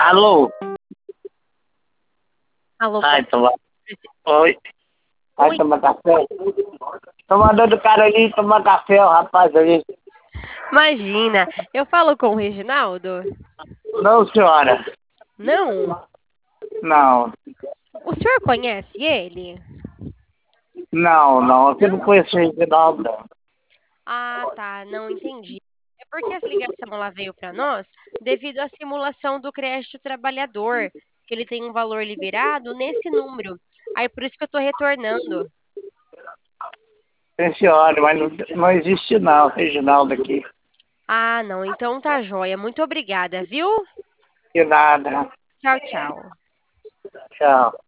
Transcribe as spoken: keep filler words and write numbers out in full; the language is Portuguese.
Alô? Alô, Ai, pode toma. Oi. Vai Oi, tomar café? Tô mandando o cara ali tomar café, o rapaz ali. imagina. Eu falo com o Reginaldo? Não, senhora. Não. Não. O senhor conhece ele? Não, não. Eu não Não? conheço o Reginaldo, não. Ah, tá, não entendi. É porque essa ligação lá veio para nós devido à simulação do crédito trabalhador, que ele tem um valor liberado nesse número. Aí por isso que eu tô retornando. Sim, senhora, mas não, não existe não, Reginaldo aqui. Ah, não, então tá joia. Muito obrigada, viu? De nada. Tchau, tchau. Tchau.